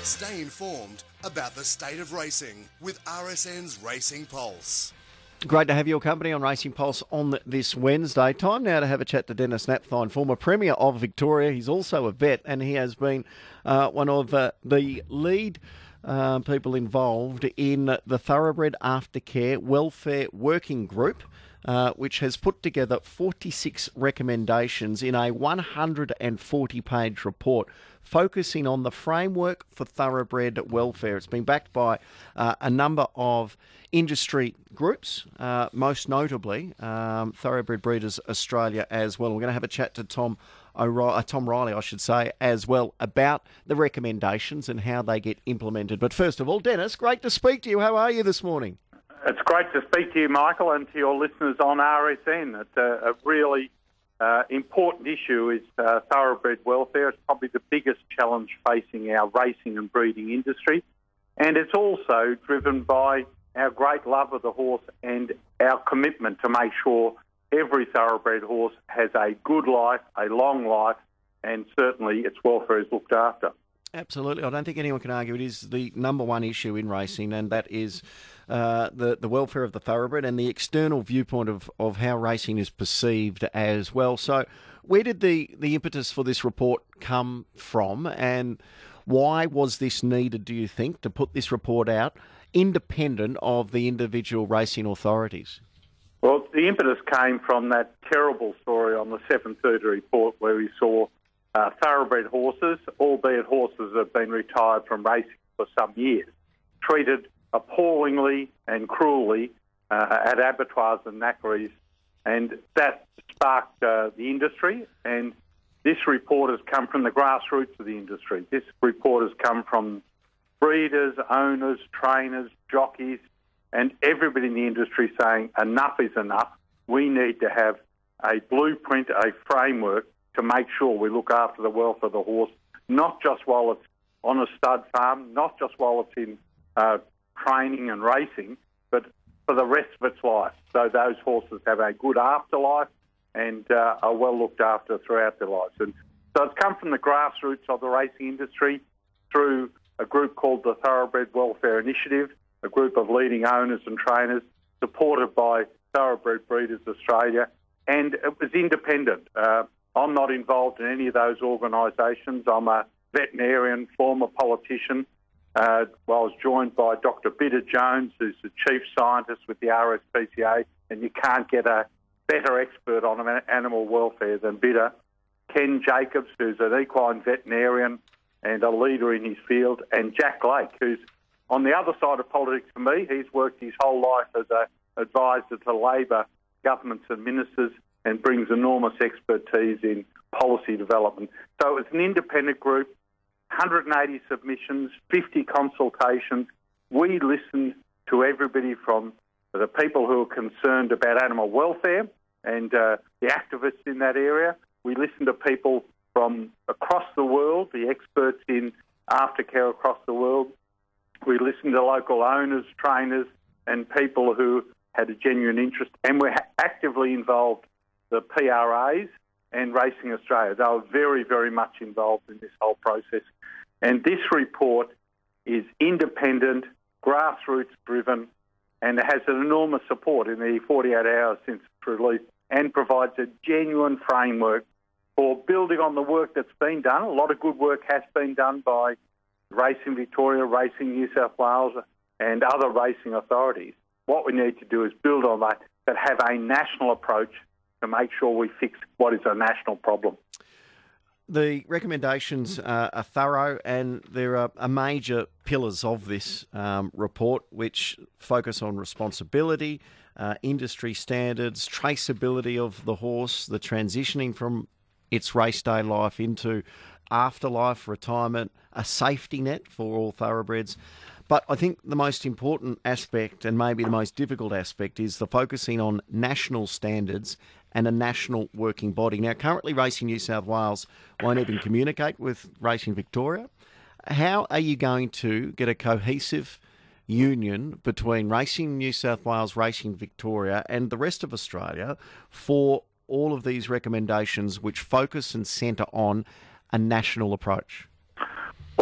Stay informed about the state of racing with RSN's Racing Pulse. Great to have your company on Racing Pulse on this Wednesday. Time now to have a chat to Denis Napthine, former Premier of Victoria. He's also a vet, and he has been one of the lead people involved in the Thoroughbred Aftercare Welfare Working Group, which has put together 46 recommendations in a 140-page report focusing on the framework for thoroughbred welfare. It's been backed by a number of industry groups, most notably Thoroughbred Breeders Australia as well. We're going to have a chat to Tom Riley, I should say, as well, about the recommendations and how they get implemented. But first of all, Denis, great to speak to you. How are you this morning? It's great to speak to you, Michael, and to your listeners on RSN. It's a really important issue is thoroughbred welfare. It's probably the biggest challenge facing our racing and breeding industry. And it's also driven by our great love of the horse and our commitment to make sure every thoroughbred horse has a good life, a long life, and certainly its welfare is looked after. Absolutely. I don't think anyone can argue it is the number one issue in racing, and that is the welfare of the thoroughbred and the external viewpoint of how racing is perceived as well. So where did the impetus for this report come from, and why was this needed, do you think, to put this report out independent of the individual racing authorities? Well, the impetus came from that terrible story on the 7:30 report where we saw thoroughbred horses, albeit horses that have been retired from racing for some years, treated appallingly and cruelly at abattoirs and knackeries. And that sparked the industry. And this report has come from the grassroots of the industry. This report has come from breeders, owners, trainers, jockeys, and everybody in the industry saying enough is enough. We need to have a blueprint, a framework to make sure we look after the welfare of the horse, not just while it's on a stud farm, not just while it's in training and racing, but for the rest of its life. So those horses have a good afterlife and are well looked after throughout their lives. And so it's come from the grassroots of the racing industry through a group called the Thoroughbred Welfare Initiative, a group of leading owners and trainers supported by Thoroughbred Breeders Australia, and it was independent. I'm not involved in any of those organisations. I'm a veterinarian, former politician. I was joined by Dr. Bitter Jones, who's the chief scientist with the RSPCA, and you can't get a better expert on animal welfare than Bitter. Ken Jacobs, who's an equine veterinarian and a leader in his field, and Jack Lake, who's on the other side of politics for me. He's worked his whole life as an advisor to Labor governments and ministers and brings enormous expertise in policy development. So it's an independent group, 180 submissions, 50 consultations. We listened to everybody from the people who are concerned about animal welfare and the activists in that area. We listened to people from across the world, the experts in aftercare across the world. We listened to local owners, trainers, and people who had a genuine interest, and we're actively involved, the PRAs and Racing Australia. They were very, very much involved in this whole process. And this report is independent, grassroots-driven, and it has an enormous support in the 48 hours since it's released, and provides a genuine framework for building on the work that's been done. A lot of good work has been done by Racing Victoria, Racing New South Wales, and other racing authorities. What we need to do is build on that, but have a national approach to make sure we fix what is a national problem. The recommendations are thorough, and there are major pillars of this report which focus on responsibility, industry standards, traceability of the horse, the transitioning from its race day life into afterlife, retirement, a safety net for all thoroughbreds. But I think the most important aspect, and maybe the most difficult aspect, is the focusing on national standards and a national working body. Now, currently Racing New South Wales won't even communicate with Racing Victoria. How are you going to get a cohesive union between Racing New South Wales, Racing Victoria and the rest of Australia for all of these recommendations which focus and centre on a national approach?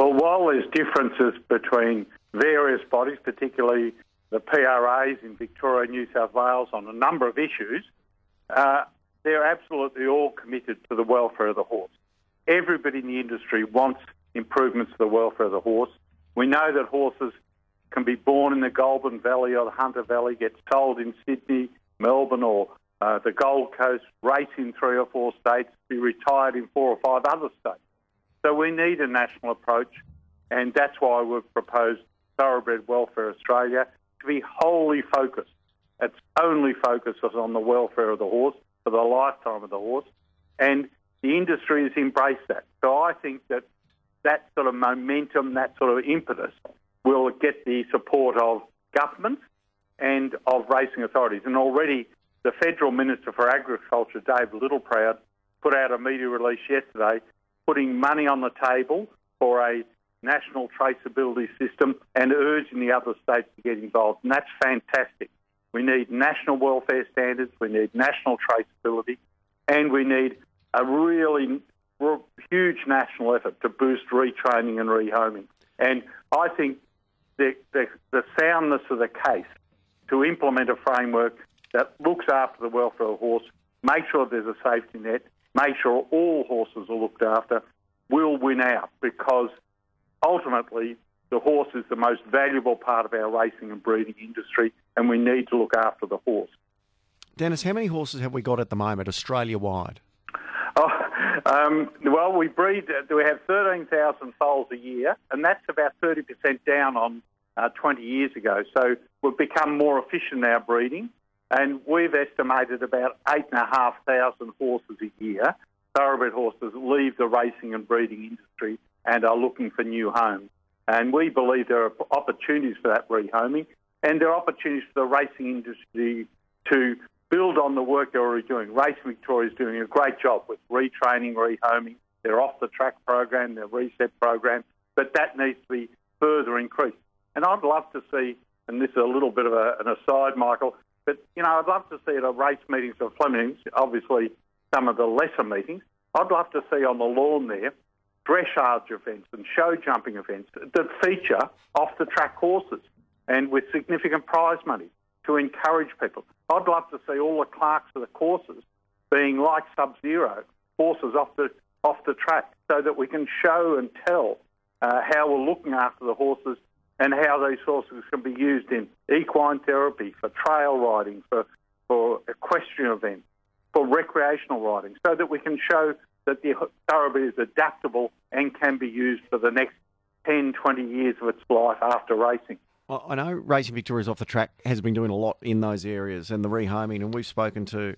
Well, while there's differences between various bodies, particularly the PRAs in Victoria and New South Wales on a number of issues, they're absolutely all committed to the welfare of the horse. Everybody in the industry wants improvements to the welfare of the horse. We know that horses can be born in the Goulburn Valley or the Hunter Valley, get sold in Sydney, Melbourne or the Gold Coast, race in 3 or 4 states, be retired in 4 or 5 other states. So we need a national approach, and that's why we've proposed Thoroughbred Welfare Australia to be wholly focused. Its only focus is on the welfare of the horse for the lifetime of the horse, and the industry has embraced that. So I think that that sort of momentum, that sort of impetus will get the support of government and of racing authorities. And already the Federal Minister for Agriculture, Dave Littleproud, put out a media release yesterday putting money on the table for a national traceability system and urging the other states to get involved. And that's fantastic. We need national welfare standards, we need national traceability, and we need a really huge national effort to boost retraining and rehoming. And I think the soundness of the case to implement a framework that looks after the welfare of the horse, make sure there's a safety net, make sure all horses are looked after, will win out, because ultimately the horse is the most valuable part of our racing and breeding industry, and we need to look after the horse. Dennis, how many horses have we got at the moment, Australia-wide? Well, we have 13,000 foals a year, and that's about 30% down on 20 years ago. So we've become more efficient in our breeding, and we've estimated about 8,500 horses a year, thoroughbred horses, leave the racing and breeding industry and are looking for new homes. And we believe there are opportunities for that rehoming, and there are opportunities for the racing industry to build on the work they're already doing. Racing Victoria is doing a great job with retraining, rehoming, their off-the-track program, their reset program, but that needs to be further increased. And I'd love to see, and this is a little bit of an aside, Michael, but, I'd love to see at a race meetings of Flemings, obviously some of the lesser meetings, I'd love to see on the lawn there dressage events and show jumping events that feature off-the-track horses and with significant prize money to encourage people. I'd love to see all the clerks of the courses being like Sub-Zero, horses off the track, so that we can show and tell how we're looking after the horses and how these horses can be used in equine therapy, for trail riding, for equestrian events, for recreational riding, so that we can show that the thoroughbred is adaptable and can be used for the next 10, 20 years of its life after racing. Well, I know Racing Victoria's Off the Track has been doing a lot in those areas and the rehoming, and we've spoken to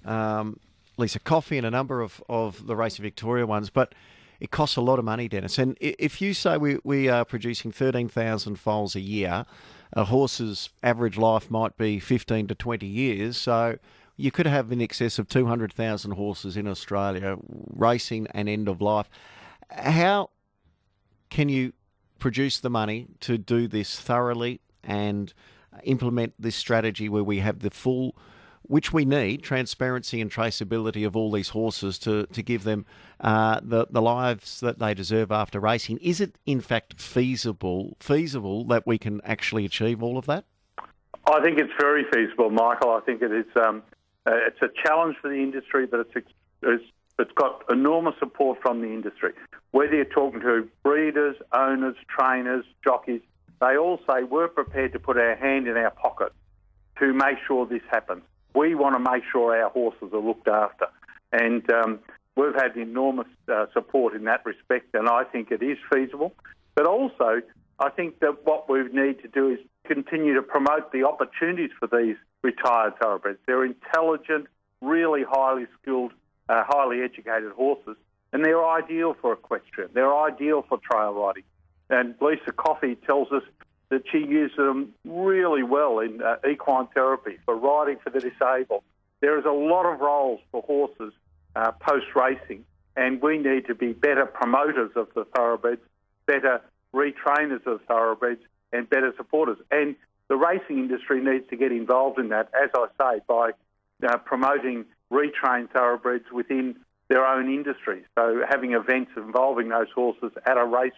Lisa Coffey and a number of the Racing Victoria ones, but it costs a lot of money, Dennis. And if you say we are producing 13,000 foals a year, a horse's average life might be 15 to 20 years, so you could have in excess of 200,000 horses in Australia racing and end of life. How can you produce the money to do this thoroughly and implement this strategy where we have the full, which we need, transparency and traceability of all these horses to give them the lives that they deserve after racing? Is it in fact feasible that we can actually achieve all of that? I think it's very feasible, Michael. I think it is. It's a challenge for the industry, but it's got enormous support from the industry. Whether you're talking to breeders, owners, trainers, jockeys, they all say we're prepared to put our hand in our pocket to make sure this happens. We want to make sure our horses are looked after. And we've had enormous support in that respect, and I think it is feasible. But also, I think that what we need to do is continue to promote the opportunities for these retired thoroughbreds. They're intelligent, really highly skilled, highly educated horses, and they're ideal for equestrian. They're ideal for trail riding. And Lisa Coffey tells us that she uses them really well in equine therapy, for riding for the disabled. There is a lot of roles for horses post-racing, and we need to be better promoters of the thoroughbreds, better retrainers of thoroughbreds, and better supporters. And the racing industry needs to get involved in that, as I say, by promoting retrained thoroughbreds within their own industry. So having events involving those horses at a racetrack,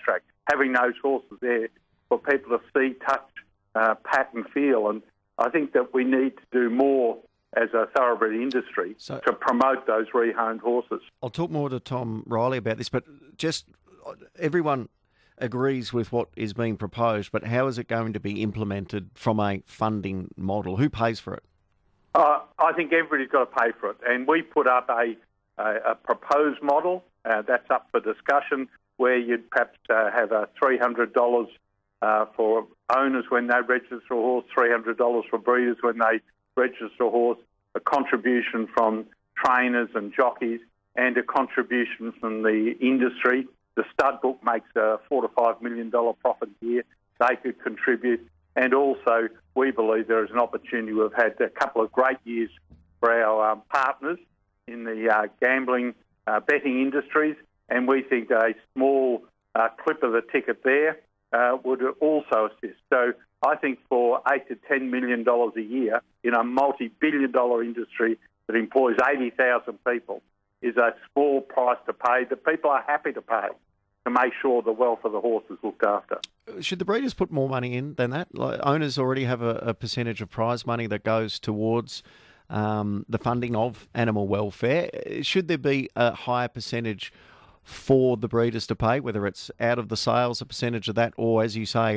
having those horses there for people to see, touch, pat and feel. And I think that we need to do more as a thoroughbred industry to promote those rehomed horses. I'll talk more to Tom Riley about this, but just everyone agrees with what is being proposed, but how is it going to be implemented from a funding model? Who pays for it? I think everybody's got to pay for it. And we put up a proposed model that's up for discussion, where you'd perhaps have $300 for owners when they register a horse, $300 for breeders when they register a horse, a contribution from trainers and jockeys, and a contribution from the industry. The stud book makes a $4 to $5 million profit a year. They could contribute. And also, we believe there is an opportunity. We've had a couple of great years for our partners in the gambling, betting industries, and we think a small clip of the ticket there would also assist. So I think for $8 to $10 million a year in a multi-billion-dollar industry that employs 80,000 people is a small price to pay that people are happy to pay to make sure the wealth of the horse is looked after. Should the breeders put more money in than that? Like, owners already have a percentage of prize money that goes towards the funding of animal welfare. Should there be a higher percentage for the breeders to pay, whether it's out of the sales, a percentage of that, or, as you say,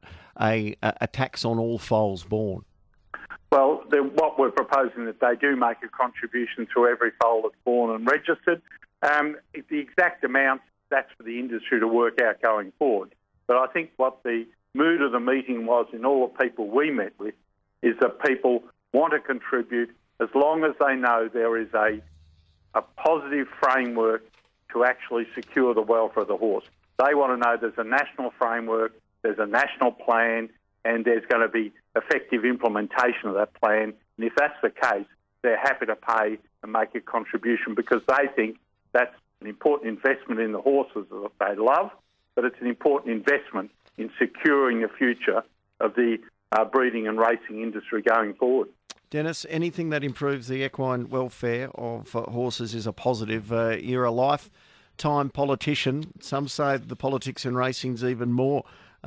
a tax on all foals born? Well, what we're proposing that they do make a contribution to every foal that's born and registered. The exact amount, that's for the industry to work out going forward. But I think what the mood of the meeting was in all the people we met with is that people want to contribute as long as they know there is a positive framework to actually secure the welfare of the horse. They want to know there's a national framework, there's a national plan, and there's going to be effective implementation of that plan. And if that's the case, they're happy to pay and make a contribution because they think that's an important investment in the horses that they love, but it's an important investment in securing the future of the breeding and racing industry going forward. Dennis, anything that improves the equine welfare of horses is a positive. You're a lifetime politician. Some say the politics in racing's even more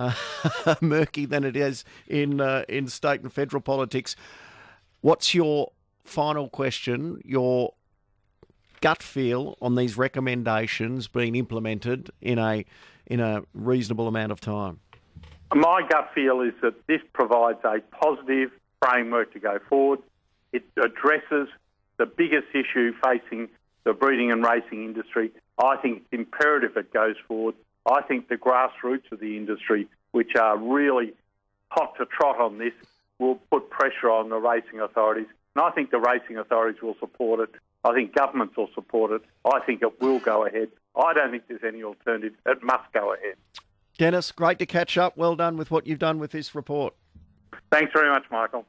murky than it is in state and federal politics. What's your final question, your gut feel on these recommendations being implemented in a reasonable amount of time? My gut feel is that this provides a positive framework to go forward. It addresses the biggest issue facing the breeding and racing industry. I think it's imperative it goes forward. I think the grassroots of the industry, which are really hot to trot on this, will put pressure on the racing authorities. And I think the racing authorities will support it. I think governments will support it. I think it will go ahead. I don't think there's any alternative. It must go ahead. Dennis, great to catch up. Well done with what you've done with this report. Thanks very much, Michael.